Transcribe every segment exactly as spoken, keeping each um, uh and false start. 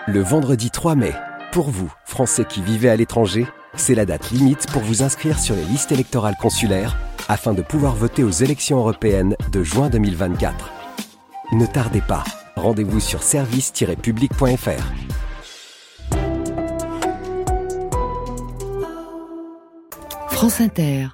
Le vendredi trois mai, pour vous, Français qui vivez à l'étranger, c'est la date limite pour vous inscrire sur les listes électorales consulaires afin de pouvoir voter aux élections européennes de juin deux mille vingt-quatre. Ne tardez pas, rendez-vous sur service tiret public point f r. France Inter.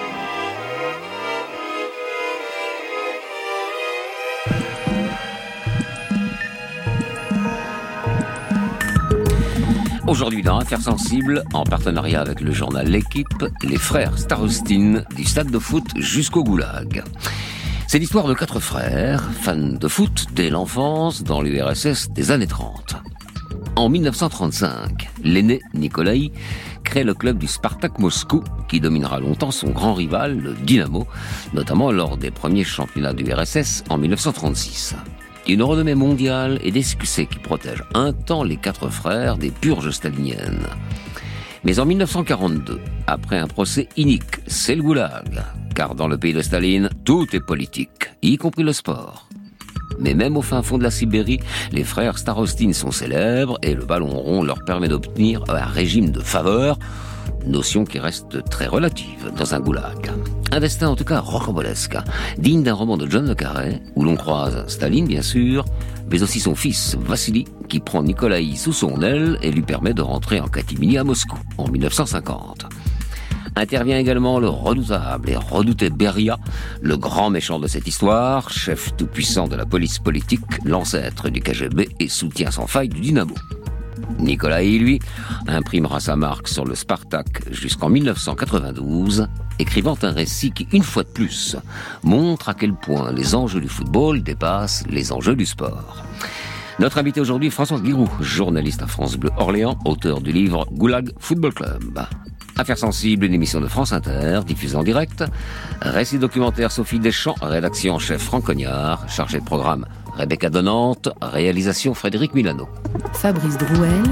Aujourd'hui dans Affaires sensibles, en partenariat avec le journal L'Équipe, les frères Starostin du stade de foot jusqu'au goulag. C'est l'histoire de quatre frères, fans de foot dès l'enfance dans l'U R S S des années trente. En mille neuf cent trente-cinq, l'aîné Nikolaï crée le club du Spartak Moscou qui dominera longtemps son grand rival, le Dynamo, notamment lors des premiers championnats du R S S en mille neuf cent trente-six. Une renommée mondiale et des succès qui protègent un temps les quatre frères des purges staliniennes. Mais en mille neuf cent quarante-deux, après un procès inique, c'est le goulag. Car dans le pays de Staline, tout est politique, y compris le sport. Mais même au fin fond de la Sibérie, les frères Starostin sont célèbres et le ballon rond leur permet d'obtenir un régime de faveur, notion qui reste très relative dans un goulag. Un destin en tout cas rocambolesque, digne d'un roman de John le Carré, où l'on croise Staline bien sûr, mais aussi son fils Vassili, qui prend Nikolaï sous son aile et lui permet de rentrer en catimini à Moscou en mille neuf cent cinquante. Intervient également le redoutable et redouté Beria, le grand méchant de cette histoire, chef tout-puissant de la police politique, l'ancêtre du K G B et soutien sans faille du Dynamo. Nikolaï, lui, imprimera sa marque sur le Spartak jusqu'en mille neuf cent quatre-vingt-douze, écrivant un récit qui, une fois de plus, montre à quel point les enjeux du football dépassent les enjeux du sport. Notre invité aujourd'hui, François Giroux, journaliste à France Bleu Orléans, auteur du livre Goulag Football Club. Affaires sensibles, une émission de France Inter, diffusée en direct. Récit documentaire Sophie Deschamps, rédaction en chef Franck Cognard, chargé de programme Rebecca Donante, réalisation Frédéric Milano. Fabrice Drouel.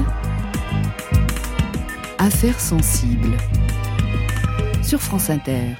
Affaires sensibles. Sur France Inter.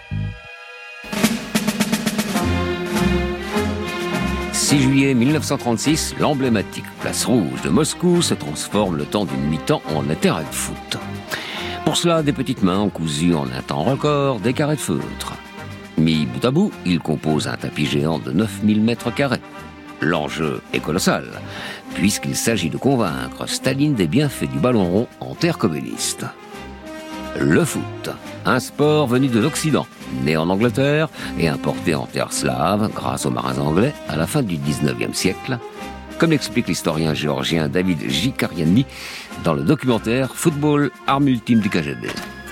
six juillet mille neuf cent trente-six, l'emblématique place rouge de Moscou se transforme le temps d'une mi-temps en un terrain de foot. Pour cela, des petites mains ont cousu en un temps record des carrés de feutre. Mis bout à bout, ils composent un tapis géant de neuf mille mètres carrés. L'enjeu est colossal, puisqu'il s'agit de convaincre Staline des bienfaits du ballon rond en terre communiste. Le foot, un sport venu de l'Occident, né en Angleterre et importé en terre slave grâce aux marins anglais à la fin du dix-neuvième siècle, comme l'explique l'historien géorgien David Jikariani dans le documentaire Football, arme ultime du K G B.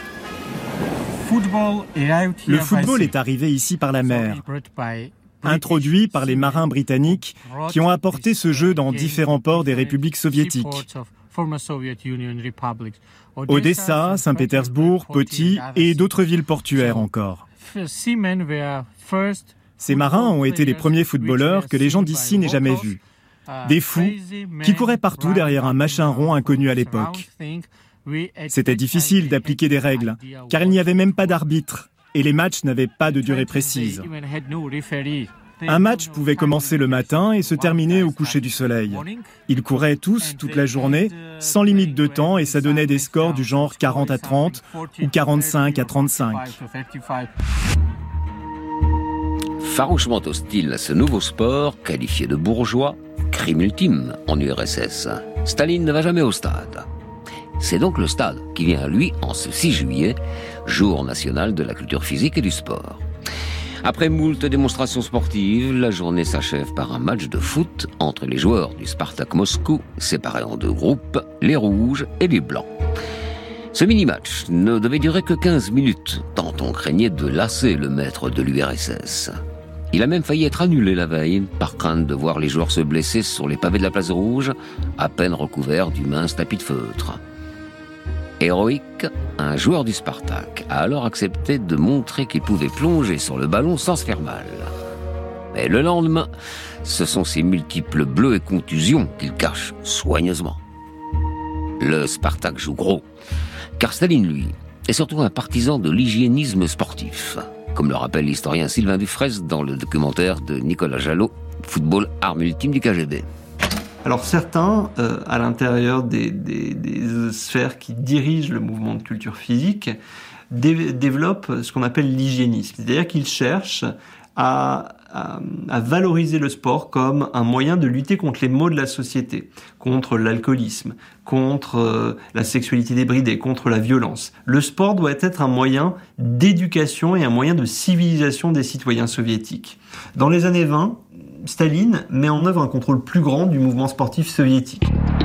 Le football est arrivé ici par la mer, introduit par les marins britanniques qui ont apporté ce jeu dans différents ports des républiques soviétiques. Odessa, Saint-Pétersbourg, Poti et d'autres villes portuaires encore. Ces marins ont été les premiers footballeurs que les gens d'ici n'aient jamais vus. Des fous qui couraient partout derrière un machin rond inconnu à l'époque. C'était difficile d'appliquer des règles, car il n'y avait même pas d'arbitre, et les matchs n'avaient pas de durée précise. Un match pouvait commencer le matin et se terminer au coucher du soleil. Ils couraient tous, toute la journée, sans limite de temps, et ça donnait des scores du genre quarante à trente ou quarante-cinq à trente-cinq. Farouchement hostile à ce nouveau sport, qualifié de bourgeois, crime ultime en U R S S, Staline ne va jamais au stade. C'est donc le stade qui vient à lui en ce six juillet, jour national de la culture physique et du sport. Après moult démonstrations sportives, la journée s'achève par un match de foot entre les joueurs du Spartak Moscou, séparés en deux groupes, les rouges et les blancs. Ce mini-match ne devait durer que quinze minutes, tant on craignait de lasser le maître de l'U R S S. Il a même failli être annulé la veille, par crainte de voir les joueurs se blesser sur les pavés de la place rouge, à peine recouverts du mince tapis de feutre. Héroïque, un joueur du Spartak a alors accepté de montrer qu'il pouvait plonger sur le ballon sans se faire mal. Mais le lendemain, ce sont ces multiples bleus et contusions qu'il cache soigneusement. Le Spartak joue gros, car Staline, lui, est surtout un partisan de l'hygiénisme sportif, comme le rappelle l'historien Sylvain Dufresne dans le documentaire de Nicolas Jalot, Football, arme ultime du K G B. Alors certains, euh, à l'intérieur des, des, des sphères qui dirigent le mouvement de culture physique, dé- développent ce qu'on appelle l'hygiénisme. C'est-à-dire qu'ils cherchent à, à, à valoriser le sport comme un moyen de lutter contre les maux de la société, contre l'alcoolisme, contre euh, la sexualité débridée, contre la violence. Le sport doit être un moyen d'éducation et un moyen de civilisation des citoyens soviétiques. Dans les années vingt, Staline met en œuvre un contrôle plus grand du mouvement sportif soviétique.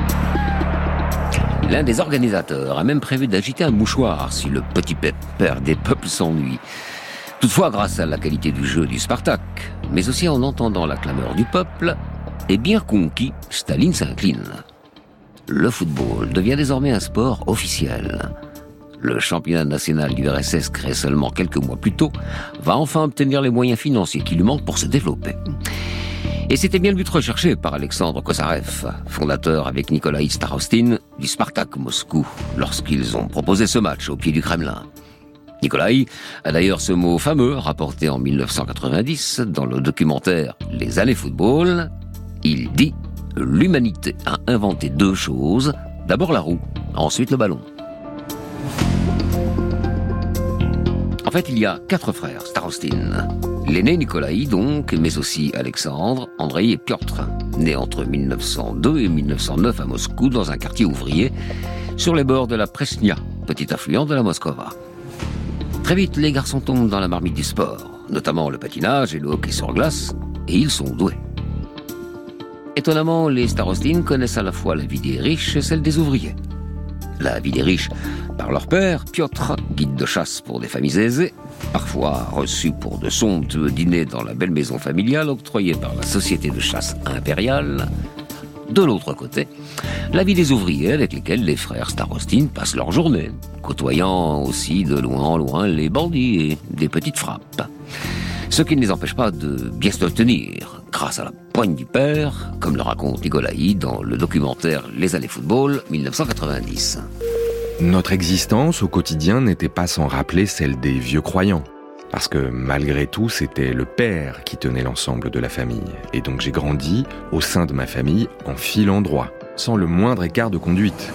L'un des organisateurs a même prévu d'agiter un mouchoir si le petit père des peuples s'ennuie. Toutefois, grâce à la qualité du jeu du Spartak, mais aussi en entendant la clameur du peuple, et bien conquis, Staline s'incline. Le football devient désormais un sport officiel. Le championnat national du R S S, créé seulement quelques mois plus tôt, va enfin obtenir les moyens financiers qui lui manquent pour se développer. Et c'était bien le but recherché par Alexandre Kosarev, fondateur avec Nikolaï Starostin du Spartak Moscou, lorsqu'ils ont proposé ce match au pied du Kremlin. Nikolaï a d'ailleurs ce mot fameux rapporté en mille neuf cent quatre-vingt-dix dans le documentaire « Les années football ». Il dit « L'humanité a inventé deux choses, d'abord la roue, ensuite le ballon ». En fait, il y a quatre frères, Starostin. L'aîné Nikolaï donc, mais aussi Alexandre, Andreï et Piotr, nés entre mille neuf cent deux et mille neuf cent neuf à Moscou dans un quartier ouvrier, sur les bords de la Presnia, petit affluent de la Moskova. Très vite, les garçons tombent dans la marmite du sport, notamment le patinage et le hockey sur glace, et ils sont doués. Étonnamment, les Starostin connaissent à la fois la vie des riches et celle des ouvriers. La vie des riches par leur père, Piotr, guide de chasse pour des familles aisées, parfois reçu pour de somptueux dîners dans la belle maison familiale octroyée par la société de chasse impériale. De l'autre côté, la vie des ouvriers avec lesquels les frères Starostin passent leur journée, côtoyant aussi de loin en loin les bandits et des petites frappes. Ce qui ne les empêche pas de bien se tenir, grâce à la poigne du père, comme le raconte Nikolaï dans le documentaire Les années football mille neuf cent quatre-vingt-dix. Notre existence au quotidien n'était pas sans rappeler celle des vieux croyants. Parce que malgré tout, c'était le père qui tenait l'ensemble de la famille. Et donc j'ai grandi au sein de ma famille en filant droit, sans le moindre écart de conduite.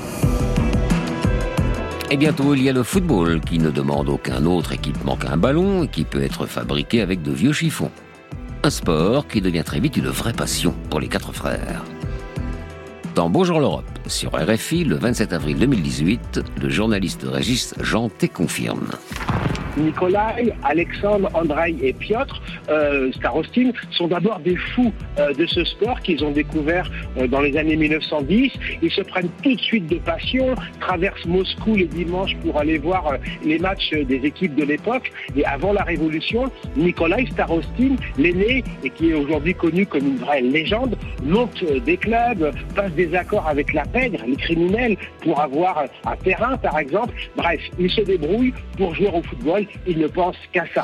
Et bientôt, il y a le football qui ne demande aucun autre équipement qu'un ballon et qui peut être fabriqué avec de vieux chiffons. Un sport qui devient très vite une vraie passion pour les quatre frères. Dans Bonjour l'Europe, sur R F I, le vingt-sept avril deux mille dix-huit, le journaliste Régis Janté confirme. Nikolaï, Alexandre, Andreï et Piotr euh, Starostin sont d'abord des fous euh, de ce sport qu'ils ont découvert euh, dans les années mille neuf cent dix. Ils se prennent tout de suite de passion, traversent Moscou les dimanches pour aller voir euh, les matchs des équipes de l'époque. Et avant la Révolution, Nikolaï Starostin, l'aîné, et qui est aujourd'hui connu comme une vraie légende, monte euh, des clubs, passe des accords avec la pègre, les criminels, pour avoir un terrain par exemple. Bref, il se débrouille pour jouer au football. Il ne pense qu'à ça.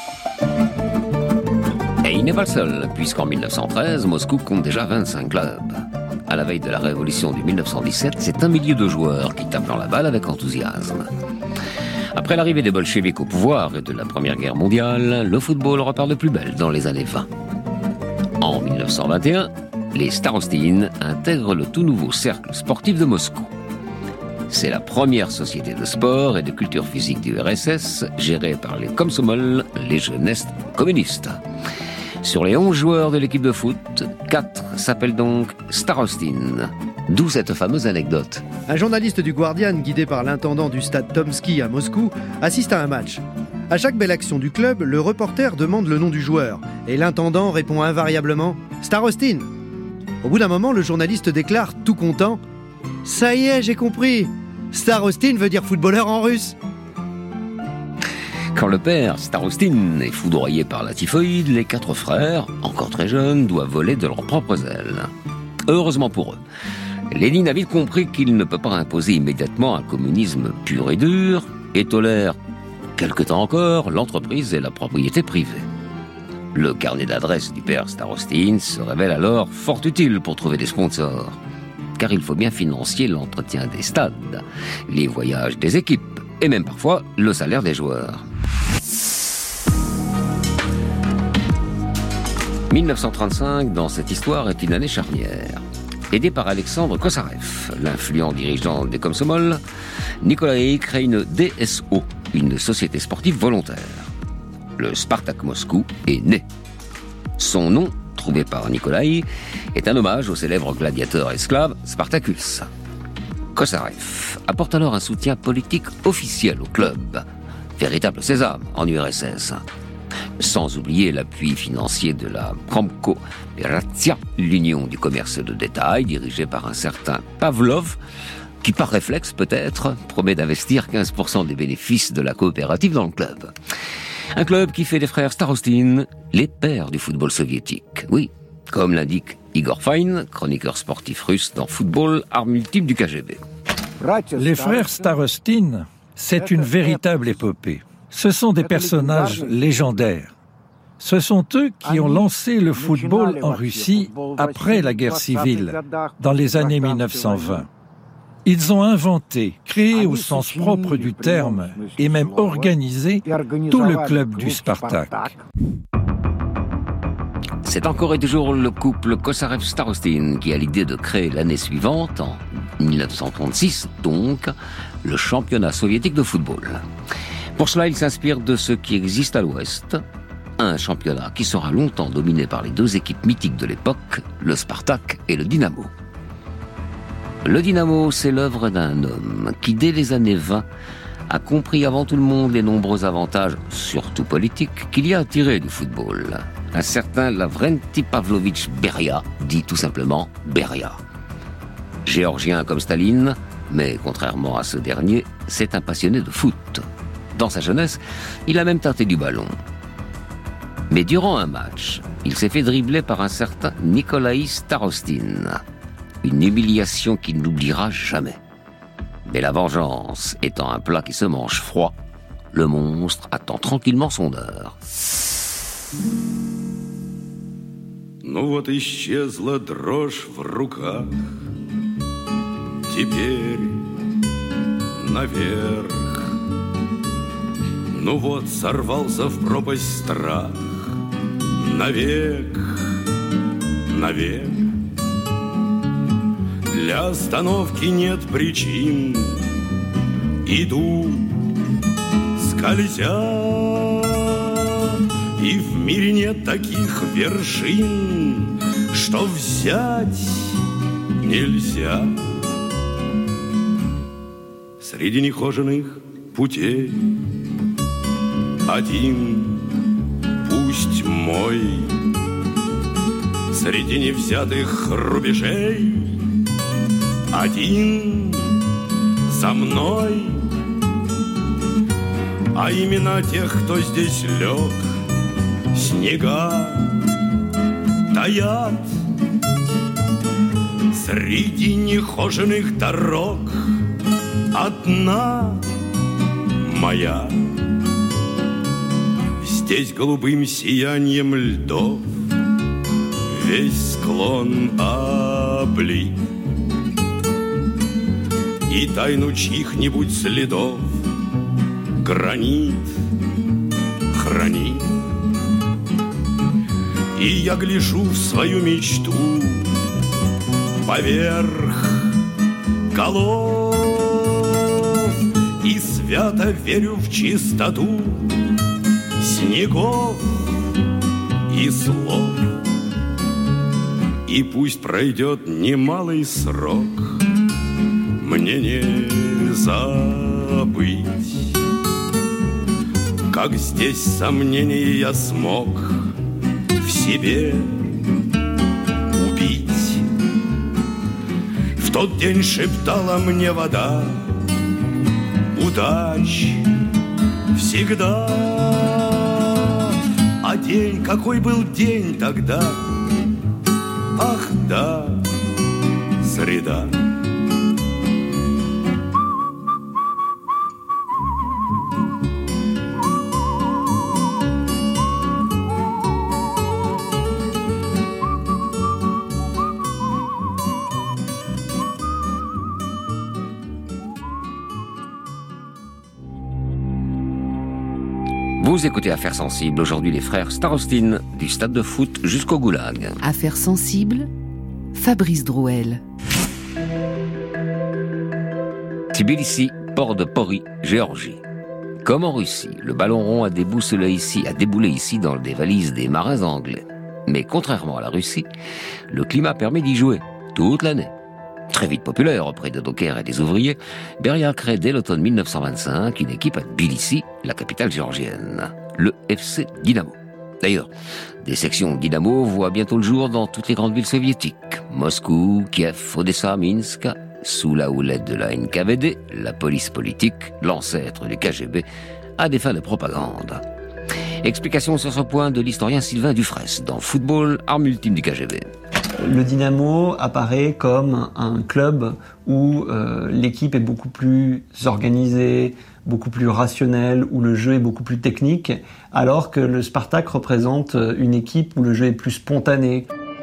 Et il n'est pas le seul, puisqu'en mille neuf cent treize, Moscou compte déjà vingt-cinq clubs. À la veille de la révolution du mille neuf cent dix-sept, c'est un millier de joueurs qui tapent dans la balle avec enthousiasme. Après l'arrivée des bolcheviks au pouvoir et de la Première Guerre mondiale, le football repart de plus belle dans les années vingt. En mille neuf cent vingt et un, les Starostin intègrent le tout nouveau cercle sportif de Moscou. C'est la première société de sport et de culture physique du R S S, gérée par les Komsomol, les jeunesses communistes. Sur les onze joueurs de l'équipe de foot, quatre s'appellent donc Starostin. D'où cette fameuse anecdote. Un journaliste du Guardian, guidé par l'intendant du stade Tomsky à Moscou, assiste à un match. À chaque belle action du club, le reporter demande le nom du joueur. Et l'intendant répond invariablement « Starostin ». Au bout d'un moment, le journaliste déclare, tout content, « Ça y est, j'ai compris. Starostin veut dire footballeur en russe. » Quand le père, Starostin, est foudroyé par la typhoïde, les quatre frères, encore très jeunes, doivent voler de leurs propres ailes. Heureusement pour eux, Lénine a vite compris qu'il ne peut pas imposer immédiatement un communisme pur et dur et tolère, quelque temps encore, l'entreprise et la propriété privée. Le carnet d'adresses du père Starostin se révèle alors fort utile pour trouver des sponsors. Car il faut bien financer l'entretien des stades, les voyages des équipes et même parfois le salaire des joueurs. mille neuf cent trente-cinq, dans cette histoire, est une année charnière. Aidé par Alexandre Kosarev, l'influent dirigeant des Komsomol, Nikolaï crée une D S O, une société sportive volontaire. Le Spartak Moscou est né. Son nom, trouvé par Nikolaï, est un hommage au célèbre gladiateur esclave Spartacus. Kosarev apporte alors un soutien politique officiel au club, véritable sésame en U R S S. Sans oublier l'appui financier de la Promco Ratia, l'union du commerce de détail dirigée par un certain Pavlov, qui par réflexe peut-être promet d'investir quinze pour cent des bénéfices de la coopérative dans le club. Un club qui fait des frères Starostin les pères du football soviétique. Oui, comme l'indique Igor Fein, chroniqueur sportif russe dans Football, arme ultime du K G B. Les frères Starostin, c'est une véritable épopée. Ce sont des personnages légendaires. Ce sont eux qui ont lancé le football en Russie après la guerre civile, dans les années mille neuf cent vingt. Ils ont inventé, créé au sens propre du terme, et même organisé tout le club du Spartak. C'est encore et toujours le couple Kosarev-Starostin qui a l'idée de créer l'année suivante, en mille neuf cent trente-six donc, le championnat soviétique de football. Pour cela, il s'inspire de ce qui existe à l'Ouest, un championnat qui sera longtemps dominé par les deux équipes mythiques de l'époque, le Spartak et le Dynamo. Le Dynamo, c'est l'œuvre d'un homme qui, dès les années vingt, a compris avant tout le monde les nombreux avantages, surtout politiques, qu'il y a à tirer du football. Un certain Lavrenti Pavlovitch Beria, dit tout simplement Beria. Géorgien comme Staline, mais contrairement à ce dernier, c'est un passionné de foot. Dans sa jeunesse, il a même tâté du ballon. Mais durant un match, il s'est fait dribbler par un certain Nikolaï Starostin. Une humiliation qu'il n'oubliera jamais. Mais la vengeance étant un plat qui se mange froid, le monstre attend tranquillement son heure. Ну вот исчезла дрожь в руках, теперь наверх. Ну вот сорвался в пропасть страх, навек, навек. Для остановки нет причин, иду, скользя, и в мире нет таких вершин, что взять нельзя. Среди нехоженных путей один, пусть мой, среди невзятых рубежей один за мной, а имена тех, кто здесь лег, снега таят. Среди нехоженных дорог одна моя. Здесь голубым сиянием льдов весь склон облит, и тайну чьих-нибудь следов гранит хранит. И я гляжу в свою мечту поверх голов и свято верю в чистоту снегов и слов. И пусть пройдет немалый срок, мне не забыть, как здесь сомнения я смог в себе убить. В тот день шептала мне вода, удач всегда. А день, какой был день тогда? Ах да, среда. Vous écoutez Affaires sensibles, aujourd'hui les frères Starostin, du stade de foot jusqu'au goulag. Affaires sensibles, Fabrice Drouel. Tbilissi, port de Pori, Géorgie. Comme en Russie, le ballon rond a déboulé ici, a déboulé ici dans des valises des marins anglais. Mais contrairement à la Russie, le climat permet d'y jouer toute l'année. Très vite populaire auprès des dockers et des ouvriers, Beria crée dès l'automne mille neuf cent vingt-cinq une équipe à Tbilissi, la capitale géorgienne, le F C Dynamo. D'ailleurs, des sections Dynamo voient bientôt le jour dans toutes les grandes villes soviétiques. Moscou, Kiev, Odessa, Minsk, sous la houlette de la N K V D, la police politique, l'ancêtre du K G B, à des fins de propagande. Explication sur ce point de l'historien Sylvain Dufresne dans Football, arme ultime du K G B. Le Dynamo apparaît comme un club où euh, l'équipe est beaucoup plus organisée, beaucoup plus rationnelle, où le jeu est beaucoup plus technique, alors que le Spartak représente une équipe où le jeu est plus spontané.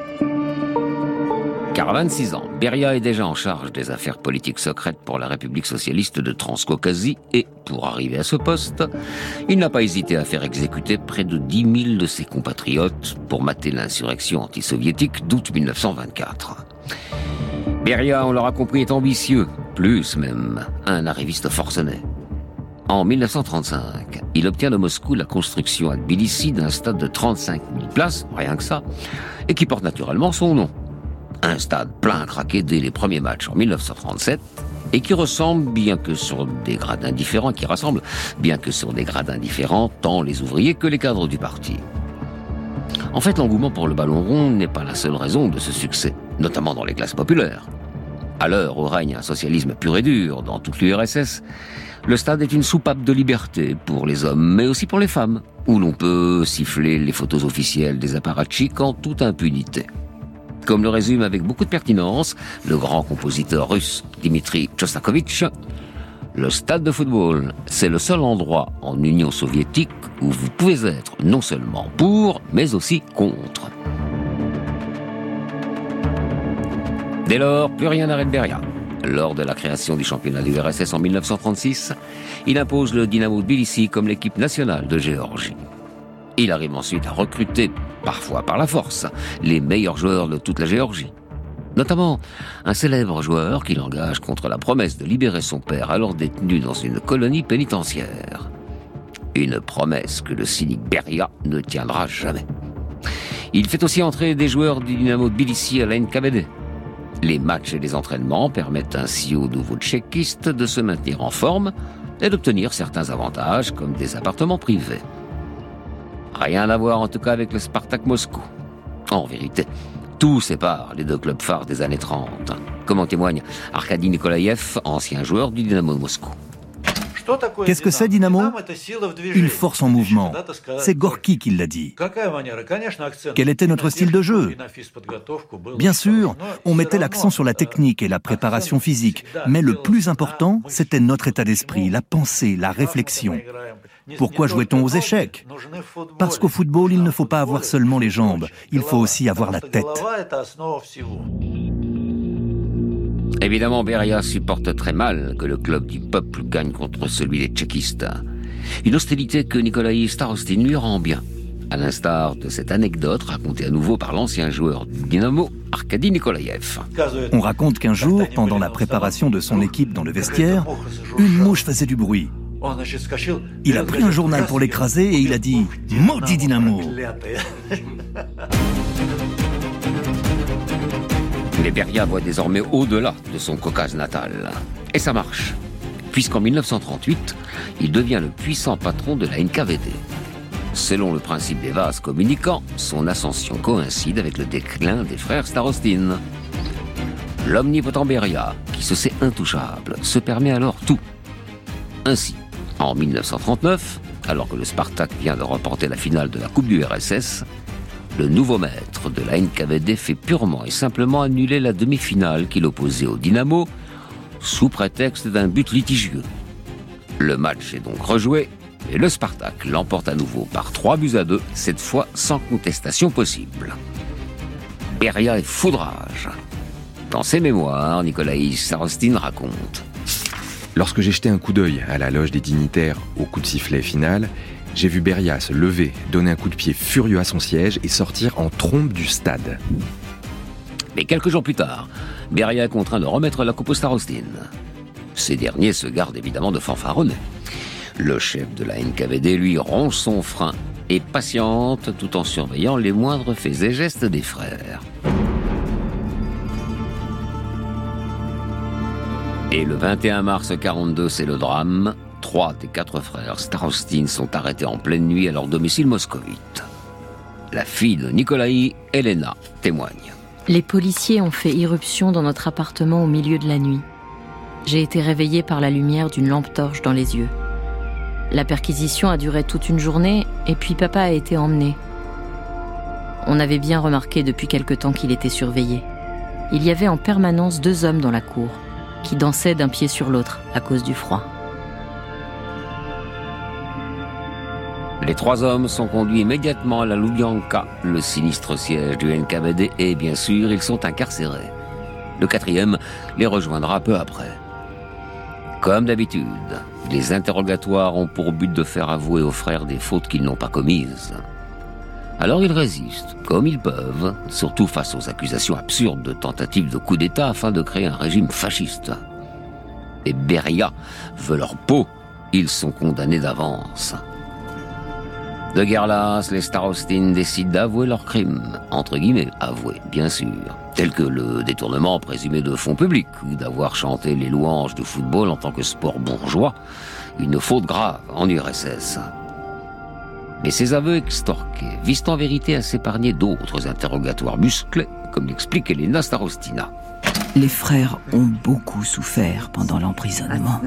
Car à vingt-six ans, Beria est déjà en charge des affaires politiques secrètes pour la République socialiste de Transcaucasie et, pour arriver à ce poste, il n'a pas hésité à faire exécuter près de dix mille de ses compatriotes pour mater l'insurrection anti-soviétique d'août mille neuf cent vingt-quatre. Beria, on l'aura compris, est ambitieux, plus même, un arriviste forcené. En mille neuf cent trente-cinq, il obtient de Moscou la construction à Tbilissi d'un stade de trente-cinq mille places, rien que ça, et qui porte naturellement son nom. Un stade plein à craquer dès les premiers matchs en mille neuf cent trente-sept et qui ressemble, bien que sur des gradins différents, qui rassemble, bien que sur des gradins différents, tant les ouvriers que les cadres du parti. En fait, l'engouement pour le ballon rond n'est pas la seule raison de ce succès, notamment dans les classes populaires. À l'heure où règne un socialisme pur et dur dans toute l'U R S S, le stade est une soupape de liberté pour les hommes, mais aussi pour les femmes, où l'on peut siffler les photos officielles des apparatchiks en toute impunité. Comme le résume avec beaucoup de pertinence le grand compositeur russe Dmitri Chostakovitch, le stade de football, c'est le seul endroit en Union soviétique où vous pouvez être non seulement pour, mais aussi contre. Dès lors, plus rien n'arrête Beria. Lors de la création du championnat de l'U R S S en mille neuf cent trente-six, il impose le Dynamo Tbilissi comme l'équipe nationale de Géorgie. Il arrive ensuite à recruter, parfois par la force, les meilleurs joueurs de toute la Géorgie. Notamment un célèbre joueur qu'il engage contre la promesse de libérer son père alors détenu dans une colonie pénitentiaire. Une promesse que le cynique Beria ne tiendra jamais. Il fait aussi entrer des joueurs du Dynamo Tbilissi à la N K V D. Les matchs et les entraînements permettent ainsi aux nouveaux tchéquistes de se maintenir en forme et d'obtenir certains avantages comme des appartements privés. Rien à voir en tout cas avec le Spartak Moscou. En vérité, tout sépare les deux clubs phares des années trente, comme en témoigne Arkady Nikolaïev, ancien joueur du Dynamo Moscou. Qu'est-ce que c'est, Dynamo ? Une force en mouvement. C'est Gorky qui l'a dit. Quel était notre style de jeu ? Bien sûr, on mettait l'accent sur la technique et la préparation physique, mais le plus important, c'était notre état d'esprit, la pensée, la réflexion. Pourquoi jouait-on aux échecs ? Parce qu'au football, il ne faut pas avoir seulement les jambes, il faut aussi avoir la tête. Évidemment, Beria supporte très mal que le club du peuple gagne contre celui des tchéquistes. Une hostilité que Nikolai Starostin lui rend bien, à l'instar de cette anecdote racontée à nouveau par l'ancien joueur du Dynamo, Arkady Nikolaïev. On raconte qu'un jour, pendant la préparation de son équipe dans le vestiaire, une mouche faisait du bruit. Il a pris un journal pour l'écraser et il a dit « Maudit Dynamo !» Mais Beria voit désormais au-delà de son Caucase natal. Et ça marche, puisqu'en mille neuf cent trente-huit, il devient le puissant patron de la N K V D. Selon le principe des vases communicants, son ascension coïncide avec le déclin des frères Starostin. L'omnipotent Beria, qui se sait intouchable, se permet alors tout. Ainsi, en mille neuf cent trente-neuf, alors que le Spartak vient de remporter la finale de la Coupe du R S S, le nouveau maître de la N K V D fait purement et simplement annuler la demi-finale qu'il opposait au Dynamo, sous prétexte d'un but litigieux. Le match est donc rejoué, et le Spartak l'emporte à nouveau par trois buts à deux, cette fois sans contestation possible. Beria est fou de rage. Dans ses mémoires, Nikolai Starostin raconte: Lorsque j'ai jeté un coup d'œil à la loge des dignitaires au coup de sifflet final, j'ai vu Beria se lever, donner un coup de pied furieux à son siège et sortir en trombe du stade. Mais quelques jours plus tard, Beria est contraint de remettre la coupe aux Starostin. Ces derniers se gardent évidemment de fanfaronner. Le chef de la N K V D, lui, ronge son frein et patiente tout en surveillant les moindres faits et gestes des frères. Et le vingt et un mars quarante-deux, c'est le drame. Trois des quatre frères Starostin sont arrêtés en pleine nuit à leur domicile moscovite. La fille de Nikolaï, Elena, témoigne. Les policiers ont fait irruption dans notre appartement au milieu de la nuit. J'ai été réveillée par la lumière d'une lampe torche dans les yeux. La perquisition a duré toute une journée et puis papa a été emmené. On avait bien remarqué depuis quelque temps qu'il était surveillé. Il y avait en permanence deux hommes dans la cour, qui dansaient d'un pied sur l'autre à cause du froid. Les trois hommes sont conduits immédiatement à la Loubianka, le sinistre siège du N K V D, et bien sûr, ils sont incarcérés. Le quatrième les rejoindra peu après. Comme d'habitude, les interrogatoires ont pour but de faire avouer aux frères des fautes qu'ils n'ont pas commises. Alors ils résistent, comme ils peuvent, surtout face aux accusations absurdes de tentatives de coup d'État afin de créer un régime fasciste. Et Beria veut leur peau, ils sont condamnés d'avance. De guerre lasse, les Starostin décident d'avouer leurs crimes, entre guillemets, avouer, bien sûr, tels que le détournement présumé de fonds publics ou d'avoir chanté les louanges du football en tant que sport bourgeois, une faute grave en U R S S. Mais ces aveux extorqués visent en vérité à s'épargner d'autres interrogatoires musclés, comme l'explique Elena Starostina. Les frères ont beaucoup souffert pendant l'emprisonnement.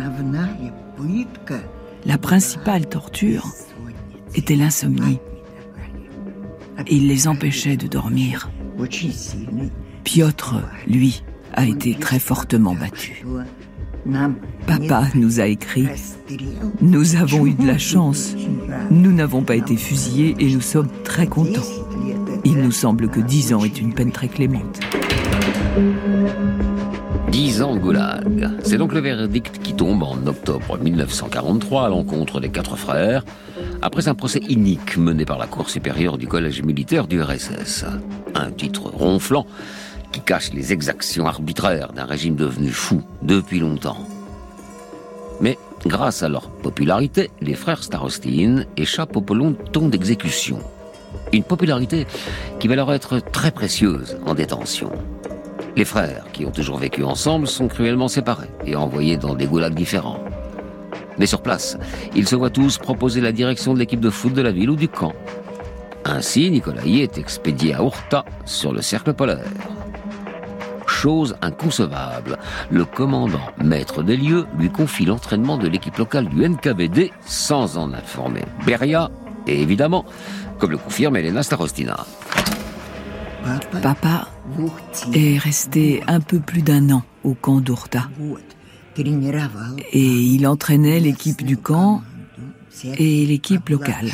La principale torture était l'insomnie. Il les empêchait de dormir. Piotr, lui, a été très fortement battu. Papa nous a écrit « Nous avons eu de la chance. Nous n'avons pas été fusillés et nous sommes très contents. Il nous semble que dix ans est une peine très clémente. » Dix ans de goulag. C'est donc le verdict qui tombe en octobre mille neuf cent quarante-trois à l'encontre des quatre frères, après un procès inique mené par la Cour supérieure du collège militaire du R S S. Un titre ronflant qui cache les exactions arbitraires d'un régime devenu fou depuis longtemps. Mais grâce à leur popularité, les frères Starostin échappent au peloton d'exécution. Une popularité qui va leur être très précieuse en détention. Les frères, qui ont toujours vécu ensemble, sont cruellement séparés et envoyés dans des goulags différents. Mais sur place, ils se voient tous proposer la direction de l'équipe de foot de la ville ou du camp. Ainsi, Nikolaï est expédié à Ourta, sur le cercle polaire. Chose inconcevable, le commandant maître des lieux lui confie l'entraînement de l'équipe locale du N K V D sans en informer Beria et évidemment, comme le confirme Elena Starostina. Papa est resté un peu plus d'un an au camp d'Ourta. Et il entraînait l'équipe du camp et l'équipe locale.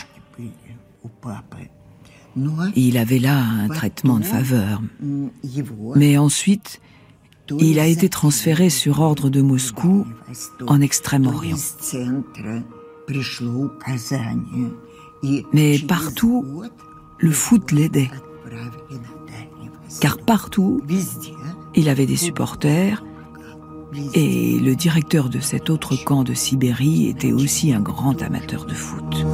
Il avait là un traitement de faveur. Mais ensuite, il a été transféré sur ordre de Moscou en Extrême-Orient. Mais partout, le foot l'aidait. Car partout, il avait des supporters et le directeur de cet autre camp de Sibérie était aussi un grand amateur de foot.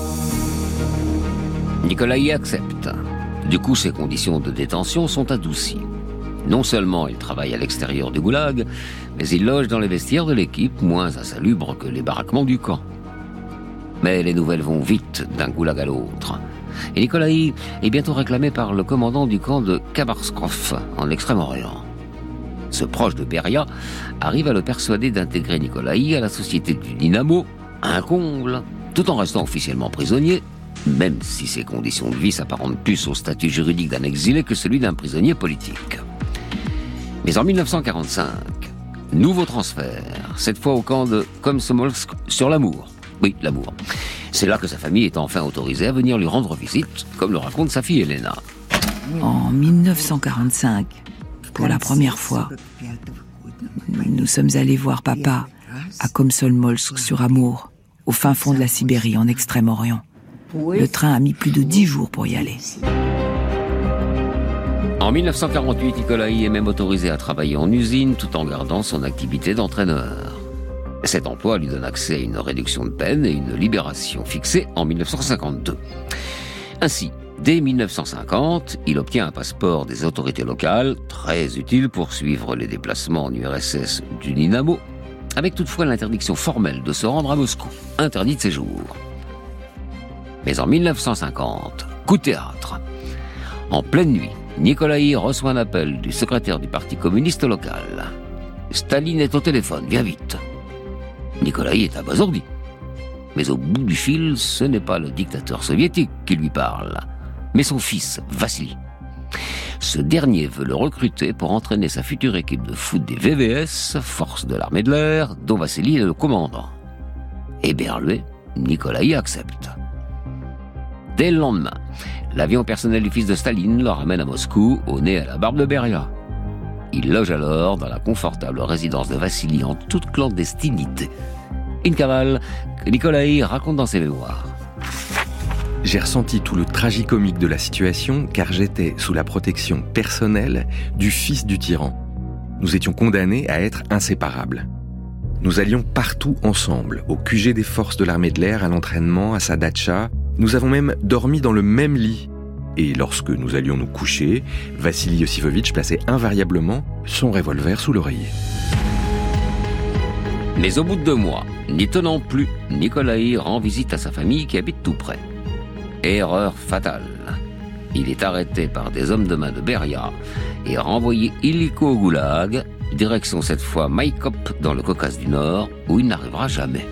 Nikolaï accepte. Du coup, ses conditions de détention sont adoucies. Non seulement il travaille à l'extérieur du goulag, mais il loge dans les vestiaires de l'équipe, moins insalubres que les baraquements du camp. Mais les nouvelles vont vite d'un goulag à l'autre. Et Nikolaï est bientôt réclamé par le commandant du camp de Khabarovsk, en Extrême-Orient. Ce proche de Beria arrive à le persuader d'intégrer Nikolaï à la société du Dynamo, un comble, tout en restant officiellement prisonnier, même si ses conditions de vie s'apparentent plus au statut juridique d'un exilé que celui d'un prisonnier politique. Mais en mille neuf cent quarante-cinq, nouveau transfert, cette fois au camp de Komsomolsk sur l'Amour. Oui, l'Amour. C'est là que sa famille est enfin autorisée à venir lui rendre visite, comme le raconte sa fille Elena. En mille neuf cent quarante-cinq, pour la première fois, nous sommes allés voir papa à Komsomolsk sur Amour, au fin fond de la Sibérie, en Extrême-Orient. Le train a mis plus de dix jours pour y aller. En mille neuf cent quarante-huit, Nikolaï est même autorisé à travailler en usine tout en gardant son activité d'entraîneur. Cet emploi lui donne accès à une réduction de peine et une libération fixée en mille neuf cent cinquante-deux. Ainsi, dès mille neuf cent cinquante, il obtient un passeport des autorités locales, très utile pour suivre les déplacements en U R S S du Dynamo, avec toutefois l'interdiction formelle de se rendre à Moscou, interdit de séjour. Mais en mille neuf cent cinquante, coup de théâtre. En pleine nuit, Nikolaï reçoit un appel du secrétaire du Parti communiste local. « Staline est au téléphone, viens vite !» Nikolaï est abasourdi. Mais au bout du fil, ce n'est pas le dictateur soviétique qui lui parle, mais son fils, Vassili. Ce dernier veut le recruter pour entraîner sa future équipe de foot des V V S, forces de l'armée de l'air, dont Vassili est le commandant. Éberlué, Nikolaï accepte. Dès le lendemain, l'avion personnel du fils de Staline le ramène à Moscou, au nez à la barbe de Beria. Il loge alors dans la confortable résidence de Vassili en toute clandestinité. Une cavale que Nikolaï raconte dans ses mémoires. J'ai ressenti tout le tragicomique de la situation car j'étais sous la protection personnelle du fils du tyran. Nous étions condamnés à être inséparables. Nous allions partout ensemble, au Q G des forces de l'armée de l'air, à l'entraînement, à sa datcha. Nous avons même dormi dans le même lit. Et lorsque nous allions nous coucher, Vassili Iosifovitch plaçait invariablement son revolver sous l'oreiller. Mais au bout de deux mois, n'y tenant plus, Nikolaï rend visite à sa famille qui habite tout près. Erreur fatale. Il est arrêté par des hommes de main de Beria et renvoyé illico au goulag, direction cette fois Maïkop dans le Caucase du Nord, où il n'arrivera jamais.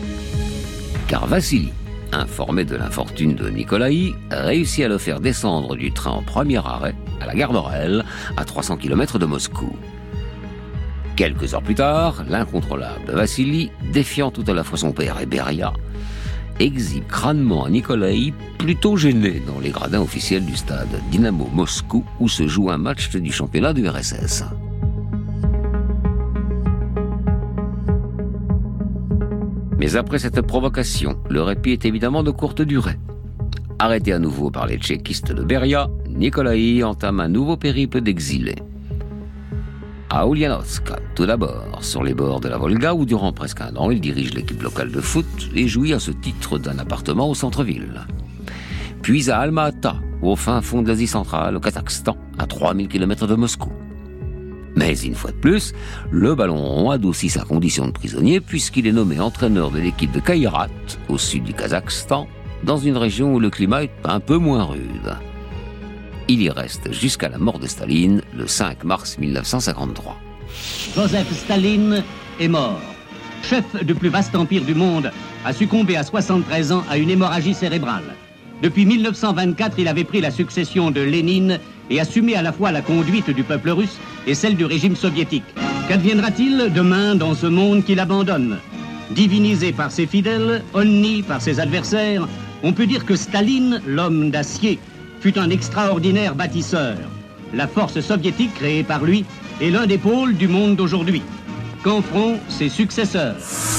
Car Vassili, informé de l'infortune de Nikolaï, réussit à le faire descendre du train en premier arrêt, à la gare d'Orel, à trois cents kilomètres de Moscou. Quelques heures plus tard, l'incontrôlable Vassili, défiant tout à la fois son père et Beria, exhibe crânement à Nikolaï, plutôt gêné dans les gradins officiels du stade Dynamo Moscou, où se joue un match du championnat du R S S. Mais après cette provocation, le répit est évidemment de courte durée. Arrêté à nouveau par les tchéquistes de Beria, Nikolaï entame un nouveau périple d'exilé. À Ulyanovsk, tout d'abord, sur les bords de la Volga, où durant presque un an, il dirige l'équipe locale de foot et jouit à ce titre d'un appartement au centre-ville. Puis à Alma-Ata, au fin fond de l'Asie centrale, au Kazakhstan, à trois mille kilomètres de Moscou. Mais une fois de plus, le ballon rond adoucit sa condition de prisonnier puisqu'il est nommé entraîneur de l'équipe de Kairat, au sud du Kazakhstan, dans une région où le climat est un peu moins rude. Il y reste jusqu'à la mort de Staline, le cinq mars mille neuf cent cinquante-trois. Joseph Staline est mort. Chef du plus vaste empire du monde, a succombé à soixante-treize ans à une hémorragie cérébrale. Depuis mille neuf cent vingt-quatre, il avait pris la succession de Lénine et assumé à la fois la conduite du peuple russe et celle du régime soviétique. Qu'adviendra-t-il demain dans ce monde qu'il abandonne? Divinisé par ses fidèles, honni par ses adversaires, on peut dire que Staline, l'homme d'acier, fut un extraordinaire bâtisseur. La force soviétique créée par lui est l'un des pôles du monde d'aujourd'hui. Qu'en feront ses successeurs?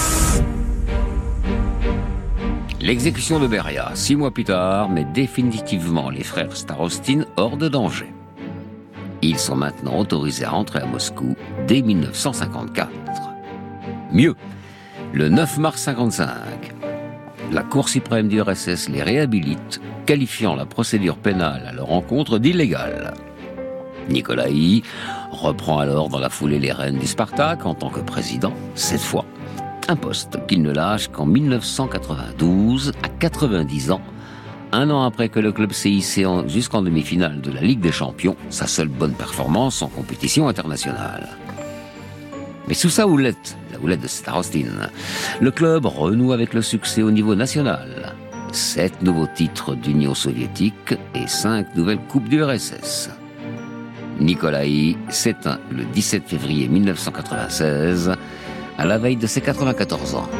L'exécution de Beria, six mois plus tard, met définitivement les frères Starostin hors de danger. Ils sont maintenant autorisés à rentrer à Moscou dès mille neuf cent cinquante-quatre. Mieux, le neuf mars cinquante-cinq, la Cour suprême du R S S les réhabilite, qualifiant la procédure pénale à leur encontre d'illégale. Nikolaï reprend alors dans la foulée les rênes du Spartak en tant que président, cette fois. Un poste qu'il ne lâche qu'en mille neuf cent quatre-vingt-douze, à quatre-vingt-dix ans, un an après que le club s'est hissé jusqu'en demi-finale de la Ligue des Champions, sa seule bonne performance en compétition internationale. Mais sous sa houlette, la houlette de Starostin, le club renoue avec le succès au niveau national. Sept nouveaux titres d'Union soviétique et cinq nouvelles coupes du R S S. Nikolaï s'éteint le dix-sept février mille neuf cent quatre-vingt-seize, à la veille de ses quatre-vingt-quatorze ans.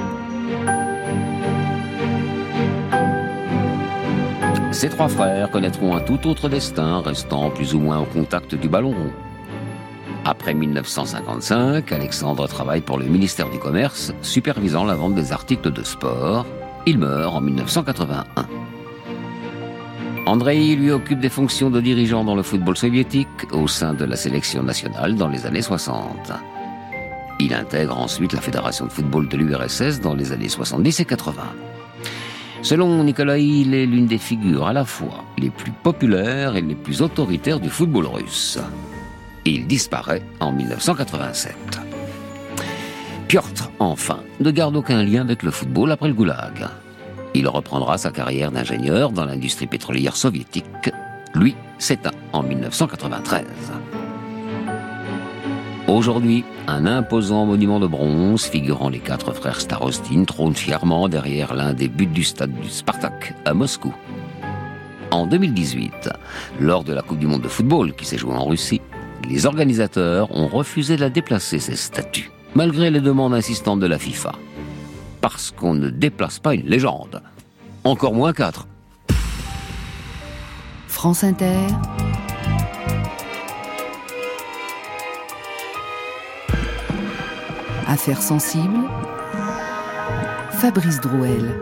Ses trois frères connaîtront un tout autre destin, restant plus ou moins au contact du ballon rond. Après mille neuf cent cinquante-cinq, Alexandre travaille pour le ministère du Commerce, supervisant la vente des articles de sport. Il meurt en mille neuf cent quatre-vingt-un. Andreï lui occupe des fonctions de dirigeant dans le football soviétique au sein de la sélection nationale dans les années soixante. Il intègre ensuite la Fédération de football de l'U R S S dans les années soixante-dix et quatre-vingts. Selon Nikolaï, il est l'une des figures à la fois les plus populaires et les plus autoritaires du football russe. Il disparaît en dix-neuf cent quatre-vingt-sept. Piotr, enfin, ne garde aucun lien avec le football après le goulag. Il reprendra sa carrière d'ingénieur dans l'industrie pétrolière soviétique. Lui s'éteint en dix-neuf cent quatre-vingt-treize. Aujourd'hui, un imposant monument de bronze figurant les quatre frères Starostin trône fièrement derrière l'un des buts du stade du Spartak à Moscou. En deux mille dix-huit, lors de la Coupe du Monde de football qui s'est jouée en Russie, les organisateurs ont refusé de la déplacer, ces statues, malgré les demandes insistantes de la FIFA. Parce qu'on ne déplace pas une légende. Encore moins quatre. France Inter. Affaires sensibles. Fabrice Drouel.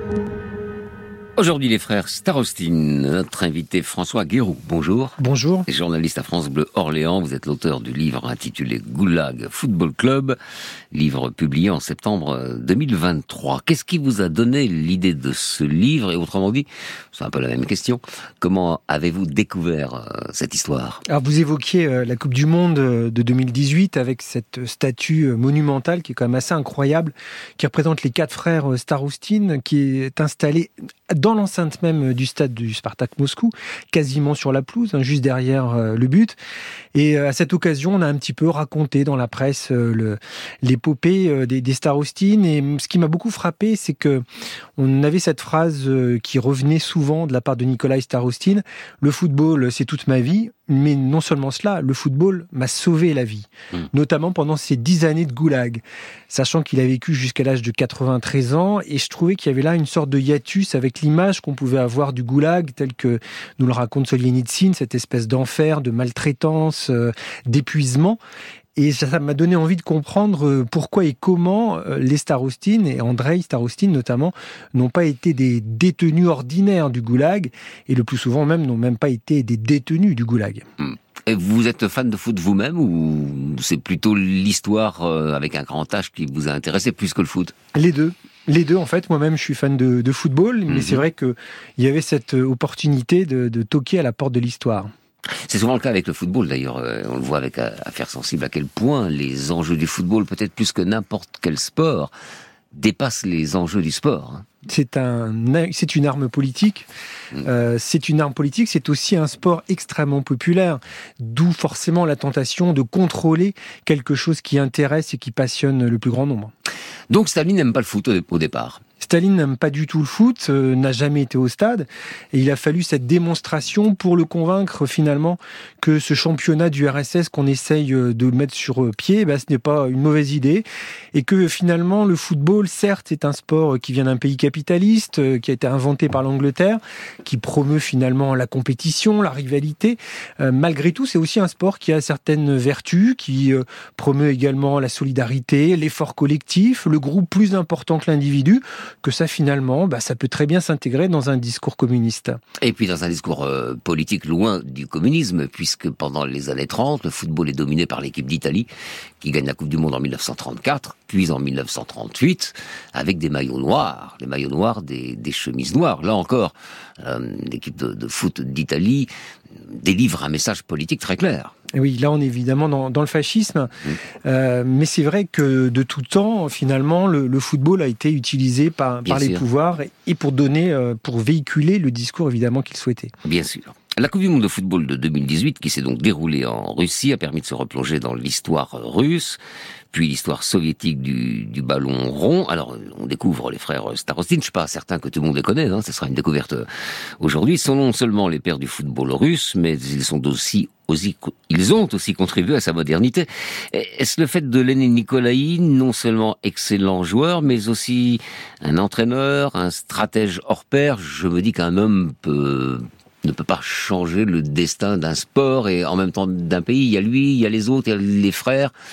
Aujourd'hui, les frères Starostin, notre invité François Guéroux. Bonjour. Bonjour. Journaliste à France Bleu Orléans, vous êtes l'auteur du livre intitulé Goulag Football Club, livre publié en septembre deux mille vingt-trois. Qu'est-ce qui vous a donné l'idée de ce livre? Et autrement dit, c'est un peu la même question, comment avez-vous découvert euh, cette histoire? Alors vous évoquiez euh, la Coupe du Monde de deux mille dix-huit avec cette statue monumentale qui est quand même assez incroyable, qui représente les quatre frères Starostin, qui est installée dans l'enceinte même du stade du Spartak Moscou, quasiment sur la pelouse, hein, juste derrière euh, le but. Et euh, à cette occasion, on a un petit peu raconté dans la presse euh, le, l'épopée euh, des, des Starostin. Et ce qui m'a beaucoup frappé, c'est que on avait cette phrase euh, qui revenait souvent de la part de Nikolaï Starostin: le football, c'est toute ma vie. Mais non seulement cela, le football m'a sauvé la vie, mmh. notamment pendant ces dix années de goulag, sachant qu'il a vécu jusqu'à l'âge de quatre-vingt-treize ans, et je trouvais qu'il y avait là une sorte de hiatus avec l'image qu'on pouvait avoir du goulag, tel que nous le raconte Solzhenitsyn, cette espèce d'enfer, de maltraitance, euh, d'épuisement. Et ça m'a donné envie de comprendre pourquoi et comment les Starostin, et Andreï Starostin notamment, n'ont pas été des détenus ordinaires du goulag, et le plus souvent même n'ont même pas été des détenus du goulag. Et vous êtes fan de foot vous-même, ou c'est plutôt l'histoire avec un grand H qui vous a intéressé plus que le foot? Les deux. Les deux, en fait. Moi-même, je suis fan de, de football, mais mmh. c'est vrai qu'il y avait cette opportunité de, de toquer à la porte de l'histoire. C'est souvent le cas avec le football, d'ailleurs. On le voit avec Affaires sensibles, à quel point les enjeux du football, peut-être plus que n'importe quel sport, dépassent les enjeux du sport. C'est un, c'est une arme politique. Euh, c'est une arme politique. C'est aussi un sport extrêmement populaire. D'où forcément la tentation de contrôler quelque chose qui intéresse et qui passionne le plus grand nombre. Donc Staline n'aime pas le foot au départ. Staline n'aime pas du tout le foot, euh, n'a jamais été au stade, et il a fallu cette démonstration pour le convaincre finalement que ce championnat du R S S qu'on essaye de mettre sur pied, bah, ce n'est pas une mauvaise idée, et que finalement le football, certes, est un sport qui vient d'un pays capitaliste, euh, qui a été inventé par l'Angleterre, qui promeut finalement la compétition, la rivalité. Euh, malgré tout, c'est aussi un sport qui a certaines vertus, qui euh, promeut également la solidarité, l'effort collectif, le groupe plus important que l'individu, que ça finalement, bah, ça peut très bien s'intégrer dans un discours communiste. Et puis dans un discours euh, politique loin du communisme, puisque pendant les années trente, le football est dominé par l'équipe d'Italie, qui gagne la Coupe du Monde en dix-neuf cent trente-quatre, puis en dix-neuf cent trente-huit, avec des maillots noirs, les maillots noirs des, des chemises noires. Là encore, euh, l'équipe de, de foot d'Italie délivre un message politique très clair. Oui, là on est évidemment dans, dans le fascisme, mmh. euh, mais c'est vrai que de tout temps, finalement, le, le football a été utilisé par, par les pouvoirs et pour donner, euh, pour véhiculer le discours évidemment qu'ils souhaitaient. Bien sûr. La Coupe du Monde de football de deux mille dix-huit, qui s'est donc déroulée en Russie, a permis de se replonger dans l'histoire russe, puis l'histoire soviétique du, du ballon rond. Alors, on découvre les frères Starostin. Je suis pas certain que tout le monde les connaît, hein, ce sera une découverte aujourd'hui. Ils sont non seulement les pères du football russe, mais ils sont aussi, aussi ils ont aussi contribué à sa modernité. Est-ce le fait de l'aîné Nikolaï, non seulement excellent joueur, mais aussi un entraîneur, un stratège hors pair? Je me dis qu'un homme peut... ne peut pas changer le destin d'un sport et en même temps d'un pays. Il y a lui, il y a les autres, il y a les frères.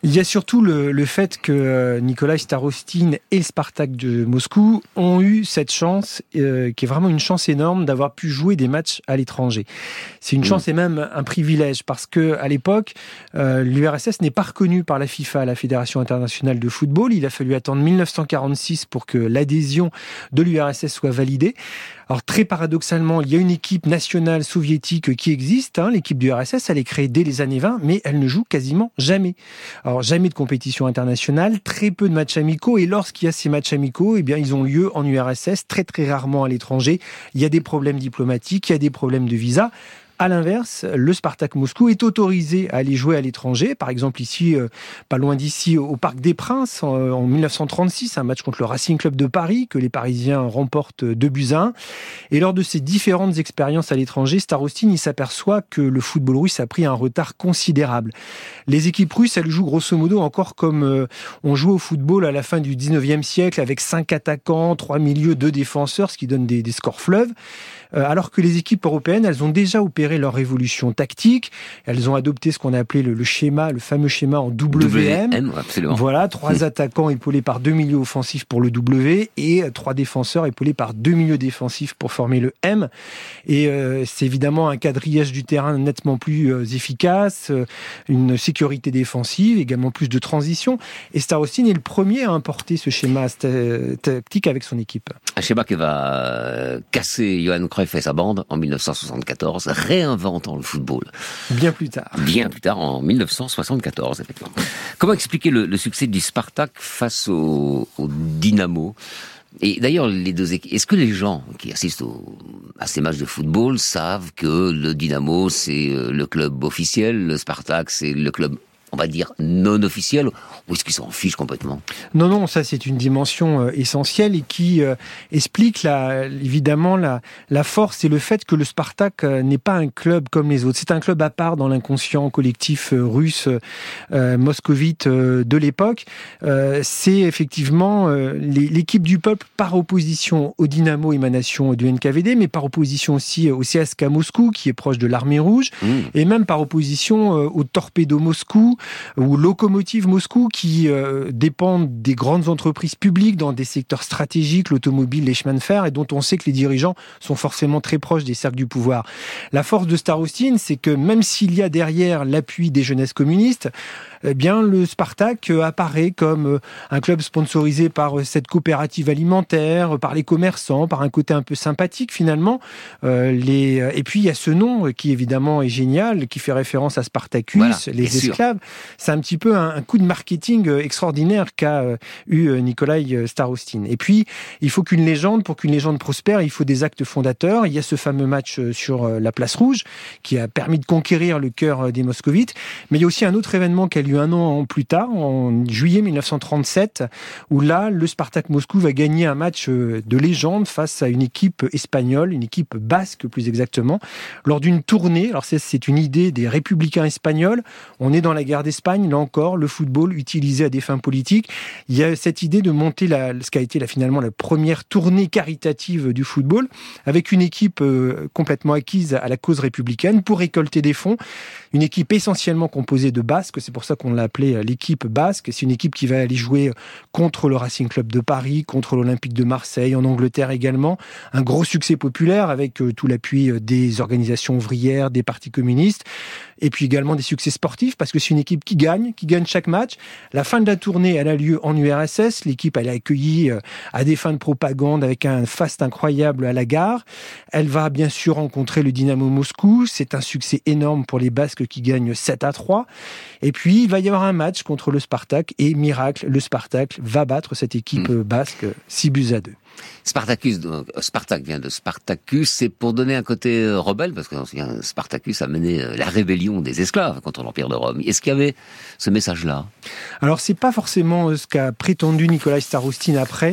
Il y a surtout le, le fait que Nikolai Starostin et le Spartak de Moscou ont eu cette chance, euh, qui est vraiment une chance énorme, d'avoir pu jouer des matchs à l'étranger. C'est une mmh. chance et même un privilège, parce que à l'époque, euh, l'U R S S n'est pas reconnu par la FIFA, la Fédération internationale de football. Il a fallu attendre mille neuf cent quarante-six pour que l'adhésion de l'U R S S soit validée. Alors très paradoxalement, il y a une équipe nationale soviétique qui existe, hein, l'équipe du U R S S, elle est créée dès les années vingt, mais elle ne joue quasiment jamais. Alors jamais de compétition internationale, très peu de matchs amicaux, et lorsqu'il y a ces matchs amicaux, eh bien ils ont lieu en U R S S, très très rarement à l'étranger. Il y a des problèmes diplomatiques, il y a des problèmes de visa. À l'inverse, le Spartak Moscou est autorisé à aller jouer à l'étranger. Par exemple, ici, euh, pas loin d'ici, au Parc des Princes, en, en mille neuf cent trente-six, un match contre le Racing Club de Paris, que les Parisiens remportent deux buts à un. Et lors de ces différentes expériences à l'étranger, Starostin, il s'aperçoit que le football russe a pris un retard considérable. Les équipes russes, elles jouent grosso modo encore comme euh, on jouait au football à la fin du dix-neuvième siècle, avec cinq attaquants, trois milieux, deux défenseurs, ce qui donne des, des scores fleuves. Euh, alors que les équipes européennes, elles ont déjà opéré leur révolution tactique. Elles ont adopté ce qu'on a appelé le, le schéma, le fameux schéma en W M. W M, absolument. Voilà, trois mmh. attaquants épaulés par deux milieux offensifs pour le W et trois défenseurs épaulés par deux milieux défensifs pour former le M. Et euh, c'est évidemment un quadrillage du terrain nettement plus euh, efficace, euh, une sécurité défensive, également plus de transition. Et Starostin est le premier à importer ce schéma st- tactique avec son équipe. Un schéma qui va casser Johan Cruyff et sa bande en mille neuf cent soixante-quatorze, réinventant le football. Bien plus tard. Bien plus tard, en mille neuf cent soixante-quatorze, effectivement. Comment expliquer le, le succès du Spartak face au, au Dynamo ? Et d'ailleurs, les deux équipes, est-ce que les gens qui assistent au, à ces matchs de football savent que le Dynamo, c'est le club officiel, le Spartak, c'est le club, on va dire, non officiel, ou est-ce qu'ils s'en fichent complètement ? Non, non, ça c'est une dimension euh, essentielle et qui euh, explique la, évidemment la, la force et le fait que le Spartak euh, n'est pas un club comme les autres. C'est un club à part dans l'inconscient collectif euh, russe, euh, moscovite euh, de l'époque. Euh, c'est effectivement euh, les, l'équipe du peuple par opposition au Dynamo, émanation du N K V D, mais par opposition aussi au C S K A Moscou, qui est proche de l'armée rouge, mmh. et même par opposition euh, au Torpedo Moscou, ou Lokomotiv Moscou, qui euh, dépendent des grandes entreprises publiques dans des secteurs stratégiques, l'automobile, les chemins de fer, et dont on sait que les dirigeants sont forcément très proches des cercles du pouvoir. La force de Starostin, c'est que même s'il y a derrière l'appui des jeunesses communistes, eh bien, le Spartak apparaît comme un club sponsorisé par cette coopérative alimentaire, par les commerçants, par un côté un peu sympathique finalement. Euh, les... Et puis il y a ce nom qui évidemment est génial, qui fait référence à Spartacus, voilà, les esclaves. Sûr. C'est un petit peu un, un coup de marketing extraordinaire qu'a euh, eu Nikolai Starostin. Et puis, il faut qu'une légende, pour qu'une légende prospère, il faut des actes fondateurs. Il y a ce fameux match sur la Place Rouge qui a permis de conquérir le cœur des Moscovites. Mais il y a aussi un autre événement qui a lieu un an plus tard, en juillet mille neuf cent trente-sept, où là, le Spartak Moscou va gagner un match de légende face à une équipe espagnole, une équipe basque plus exactement, lors d'une tournée. Alors c'est, c'est une idée des républicains espagnols. On est dans la guerre d'Espagne, là encore, le football utilisé à des fins politiques. Il y a cette idée de monter la, ce qui a été là, finalement la première tournée caritative du football, avec une équipe euh, complètement acquise à la cause républicaine pour récolter des fonds. Une équipe essentiellement composée de Basques, c'est pour ça qu'on l'a appelée l'équipe basque. C'est une équipe qui va aller jouer contre le Racing Club de Paris, contre l'Olympique de Marseille, en Angleterre également. Un gros succès populaire avec euh, tout l'appui des organisations ouvrières, des partis communistes, et puis également des succès sportifs, parce que c'est une équipe qui gagne, qui gagne chaque match. La fin de la tournée, elle a lieu en U R S S. L'équipe, elle est accueillie euh, à des fins de propagande avec un faste incroyable à la gare. Elle va bien sûr rencontrer le Dynamo Moscou. C'est un succès énorme pour les Basques qui gagnent sept à trois. Et puis, il va y avoir un match contre le Spartak. Et miracle, le Spartak va battre cette équipe mmh. basque six buts à deux. Spartacus, donc, Spartak vient de Spartacus, c'est pour donner un côté rebelle, parce que Spartacus a mené la rébellion des esclaves contre l'Empire de Rome. Est-ce qu'il y avait ce message-là ? Alors, c'est pas forcément ce qu'a prétendu Nikolai Starostin après.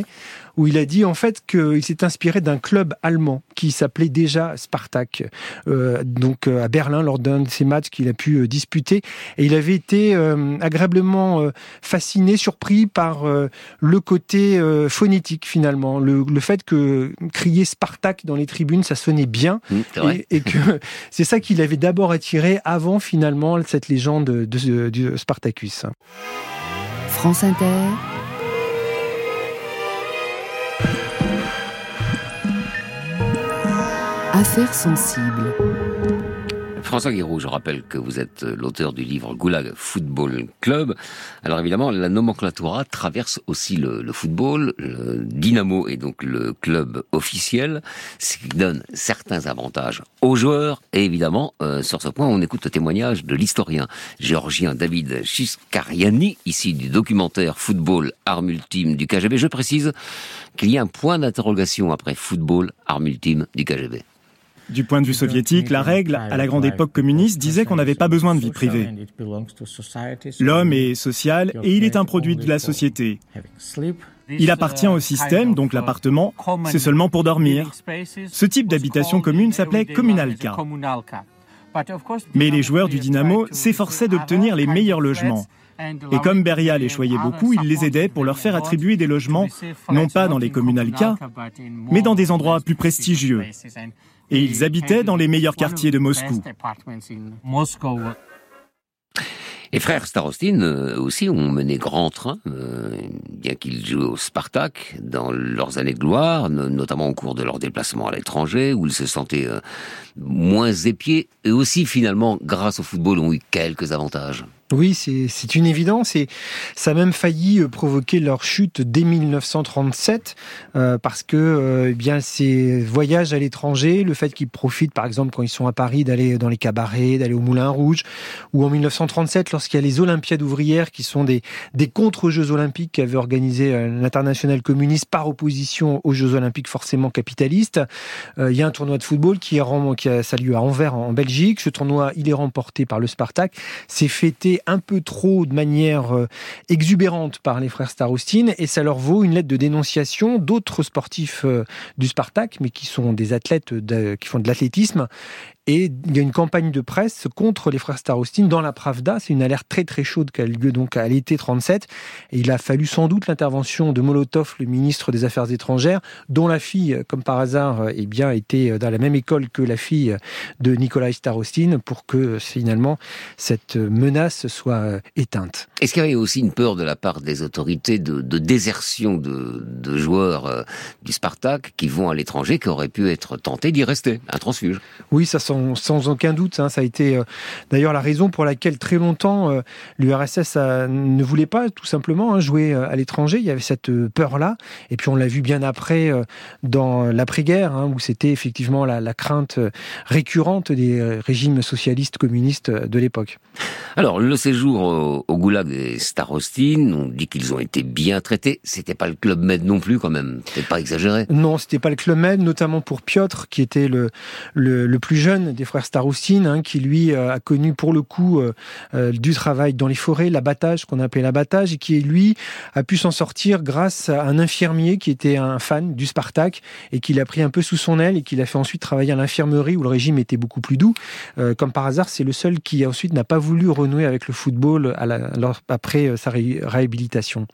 où il a dit en fait qu'il s'est inspiré d'un club allemand qui s'appelait déjà Spartak, euh, donc euh, à Berlin lors d'un de ses matchs qu'il a pu euh, disputer. Et il avait été euh, agréablement euh, fasciné, surpris par euh, le côté euh, phonétique finalement, le, le fait que crier Spartak dans les tribunes, ça sonnait bien, mmh, et, et que c'est ça qui l'avait d'abord attiré avant finalement cette légende de, de, de Spartacus. France Inter. Affaires sensibles. François Guiraud, je rappelle que vous êtes l'auteur du livre Goulag Football Club. Alors évidemment, la nomenclatura traverse aussi le, le football. Le Dynamo est donc le club officiel, ce qui donne certains avantages aux joueurs. Et évidemment, euh, sur ce point, on écoute le témoignage de l'historien géorgien David Shishkariani, ici du documentaire Football, arme ultime du K G B. Je précise qu'il y a un point d'interrogation après Football, arme ultime du K G B. Du point de vue soviétique, la règle, à la grande époque communiste, disait qu'on n'avait pas besoin de vie privée. L'homme est social et il est un produit de la société. Il appartient au système, donc l'appartement, c'est seulement pour dormir. Ce type d'habitation commune s'appelait communalka. Mais les joueurs du Dynamo s'efforçaient d'obtenir les meilleurs logements. Et comme Beria les choyait beaucoup, il les aidait pour leur faire attribuer des logements, non pas dans les communalka, mais dans des endroits plus prestigieux. Et ils habitaient dans les meilleurs quartiers de Moscou. Les frères Starostin euh, aussi ont mené grand train, euh, bien qu'ils jouent au Spartak dans leurs années de gloire, no- notamment au cours de leurs déplacements à l'étranger, où ils se sentaient euh, moins épiés, et aussi finalement, grâce au football, ont eu quelques avantages. Oui, c'est, c'est une évidence et ça a même failli provoquer leur chute dès mille neuf cent trente-sept euh, parce que euh, eh bien ces voyages à l'étranger, le fait qu'ils profitent par exemple quand ils sont à Paris d'aller dans les cabarets, d'aller au Moulin Rouge, ou en mille neuf cent trente-sept lorsqu'il y a les Olympiades ouvrières qui sont des, des contre-Jeux olympiques qu'avait organisé euh, l'internationale communiste par opposition aux Jeux olympiques forcément capitalistes. Euh, il y a un tournoi de football qui, est, qui a sa lieu à Anvers en, en Belgique. Ce tournoi, il est remporté par le Spartak. C'est fêté un peu trop de manière euh, exubérante par les frères Starostin et ça leur vaut une lettre de dénonciation d'autres sportifs euh, du Spartak, mais qui sont des athlètes de, qui font de l'athlétisme. Et il y a une campagne de presse contre les frères Starostin dans la Pravda. C'est une alerte très très chaude qui a lieu donc à l'été trente-sept. Et il a fallu sans doute l'intervention de Molotov, le ministre des Affaires étrangères, dont la fille, comme par hasard, eh bien, était dans la même école que la fille de Nikolai Starostin pour que finalement cette menace soit éteinte. Est-ce qu'il y avait aussi une peur de la part des autorités de, de désertion de, de joueurs euh, du Spartak qui vont à l'étranger, qui auraient pu être tentés d'y rester, un transfuge? Oui, ça sans, sans aucun doute. Hein, ça a été euh, d'ailleurs la raison pour laquelle très longtemps euh, l'U R S S a, ne voulait pas tout simplement hein, jouer à l'étranger. Il y avait cette euh, peur-là. Et puis on l'a vu bien après euh, dans l'après-guerre, hein, où c'était effectivement la, la crainte récurrente des euh, régimes socialistes communistes de l'époque. Alors, le séjour au, au Goulag des Starostin, on dit qu'ils ont été bien traités. C'était pas le Club Med non plus, quand même. Peut-être pas exagéré. Non, c'était pas le Club Med, notamment pour Piotr, qui était le, le, le plus jeune des frères Starostin, hein, qui lui a connu pour le coup euh, euh, du travail dans les forêts, l'abattage, qu'on appelait l'abattage, et qui lui a pu s'en sortir grâce à un infirmier qui était un fan du Spartak et qui l'a pris un peu sous son aile et qui l'a fait ensuite travailler à l'infirmerie où le régime était beaucoup plus doux. Euh, comme par hasard, c'est le seul qui ensuite n'a pas voulu renouer avec le football à la, alors, après sa ré, réhabilitation.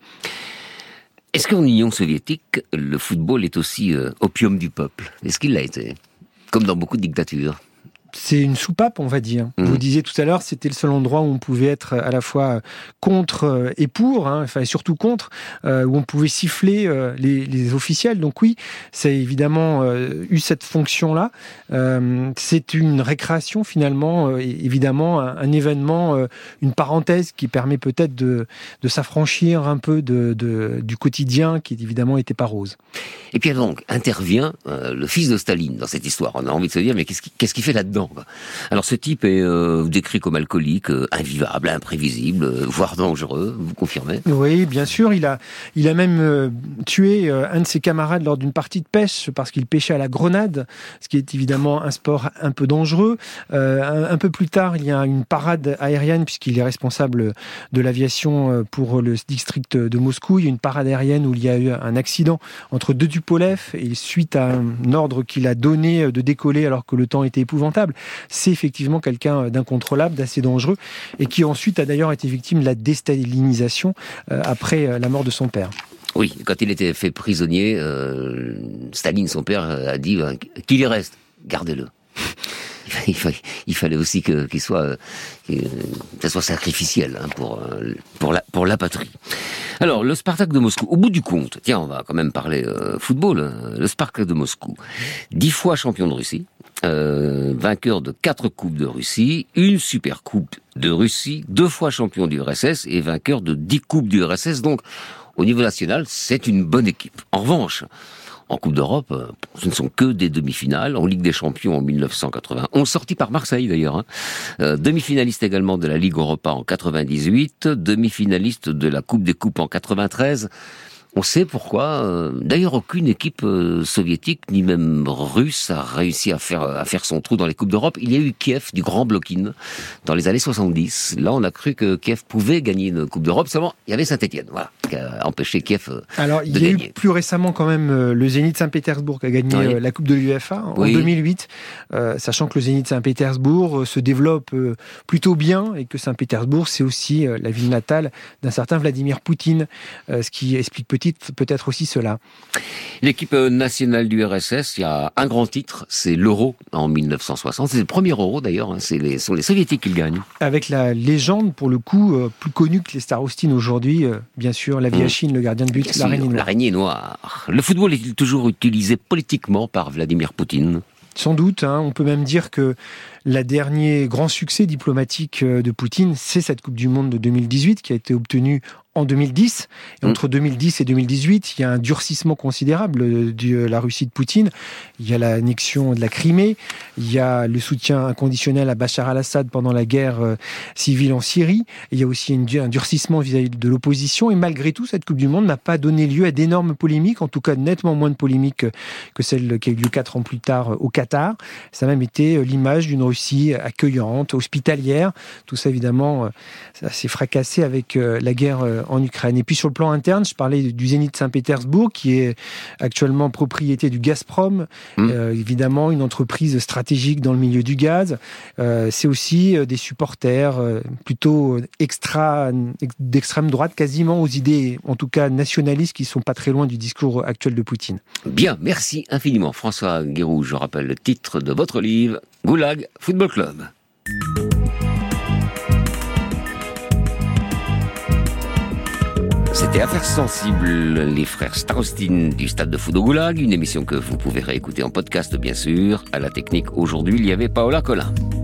Est-ce qu'en Union soviétique, le football est aussi euh, opium du peuple? Est-ce qu'il l'a été? Comme dans beaucoup de dictatures. C'est une soupape, on va dire. Mmh. Vous disiez tout à l'heure, c'était le seul endroit où on pouvait être à la fois contre et pour, hein, enfin surtout contre, euh, où on pouvait siffler euh, les, les officiels. Donc oui, ça a évidemment euh, eu cette fonction-là. Euh, c'est une récréation finalement, euh, évidemment, un, un événement, euh, une parenthèse qui permet peut-être de, de s'affranchir un peu de, de, du quotidien qui évidemment n'était pas rose. Et puis donc intervient euh, le fils de Staline dans cette histoire. On a envie de se dire, mais qu'est-ce qu'il, qu'est-ce qu'il fait là-dedans? dedans. Quoi. Alors ce type est euh, décrit comme alcoolique, euh, invivable, imprévisible, euh, voire dangereux, vous confirmez ? Oui, bien sûr, il a, il a même euh, tué euh, un de ses camarades lors d'une partie de pêche parce qu'il pêchait à la grenade, ce qui est évidemment un sport un peu dangereux. Euh, un, un peu plus tard, il y a une parade aérienne puisqu'il est responsable de l'aviation pour le district de Moscou. Il y a une parade aérienne où il y a eu un accident entre deux Tupolev et suite à un ordre qu'il a donné de décoller alors que le temps était épouvantable. C'est effectivement quelqu'un d'incontrôlable, d'assez dangereux et qui ensuite a d'ailleurs été victime de la déstalinisation euh, après la mort de son père. Oui, quand il était fait prisonnier, euh, Staline, son père, a dit euh, qu'il y reste, gardez-le. Il fallait, il fallait aussi que, qu'il soit, euh, que ça soit sacrificiel hein, pour, euh, pour, la, pour la patrie. Alors, le Spartak de Moscou, au bout du compte, tiens, on va quand même parler euh, football, hein, le Spartak de Moscou, dix fois champion de Russie, euh, vainqueur de quatre coupes de Russie, une super coupe de Russie, deux fois champion du R S S et vainqueur de dix coupes du R S S, donc au niveau national, c'est une bonne équipe. En revanche, en Coupe d'Europe, ce ne sont que des demi-finales. En Ligue des Champions en mille neuf cent quatre-vingt-onze, sorti par Marseille d'ailleurs. Hein. Euh, demi-finaliste également de la Ligue Europa en quatre-vingt-dix-huit, demi-finaliste de la Coupe des Coupes en quatre-vingt-treize. On sait pourquoi. Euh, d'ailleurs, aucune équipe euh, soviétique, ni même russe, a réussi à faire, à faire son trou dans les Coupes d'Europe. Il y a eu Kiev, du grand Blokin, dans les années soixante-dix. Là, on a cru que Kiev pouvait gagner une Coupe d'Europe. Seulement, il y avait Saint-Étienne, voilà, qui a empêché Kiev euh, Alors, de gagner. Alors, il y a eu plus récemment quand même euh, le Zénith Saint-Pétersbourg qui a gagné oui. euh, la Coupe de l'UEFA en oui. deux mille huit, euh, sachant que le Zénith Saint-Pétersbourg euh, se développe euh, plutôt bien et que Saint-Pétersbourg, c'est aussi euh, la ville natale d'un certain Vladimir Poutine, euh, ce qui explique peut-être, peut-être aussi cela. L'équipe nationale du R S S, il y a un grand titre, c'est l'Euro en mille neuf cent soixante. C'est le premier Euro d'ailleurs, hein. C'est les, ce sont les Soviétiques qui le gagnent. Avec la légende, pour le coup, euh, plus connue que les Starostine aujourd'hui, euh, bien sûr, la Viachine, mmh. le gardien de but, sûr, l'araignée noire. L'araignée noire. Le football est-il toujours utilisé politiquement par Vladimir Poutine ? Sans doute, hein. On peut même dire que le dernier grand succès diplomatique de Poutine, c'est cette Coupe du Monde de deux mille dix-huit qui a été obtenue en deux mille dix. Et mmh. entre deux mille dix et deux mille dix-huit, il y a un durcissement considérable de la Russie de Poutine. Il y a l'annexion de la Crimée, il y a le soutien inconditionnel à Bachar al-Assad pendant la guerre civile en Syrie. Il y a aussi une, un durcissement vis-à-vis de l'opposition. Et malgré tout, cette Coupe du Monde n'a pas donné lieu à d'énormes polémiques, en tout cas nettement moins de polémiques que celle qui a eu lieu quatre ans plus tard au Qatar. Ça a même été l'image d'une Russie accueillante, hospitalière. Tout ça, évidemment, ça s'est fracassé avec la guerre en Ukraine. Et puis sur le plan interne, je parlais du Zénith Saint-Pétersbourg, qui est actuellement propriété du Gazprom, mmh. euh, évidemment une entreprise stratégique dans le milieu du gaz. Euh, c'est aussi des supporters euh, plutôt extra, d'extrême droite, quasiment aux idées, en tout cas nationalistes, qui sont pas très loin du discours actuel de Poutine. Bien, merci infiniment François Guéroux. Je rappelle le titre de votre livre, Goulag Football Club. C'était Affaires sensibles, les frères Starostine du Stade de foot de Goulag, une émission que vous pouvez réécouter en podcast bien sûr. À la technique aujourd'hui, il y avait Paola Collin.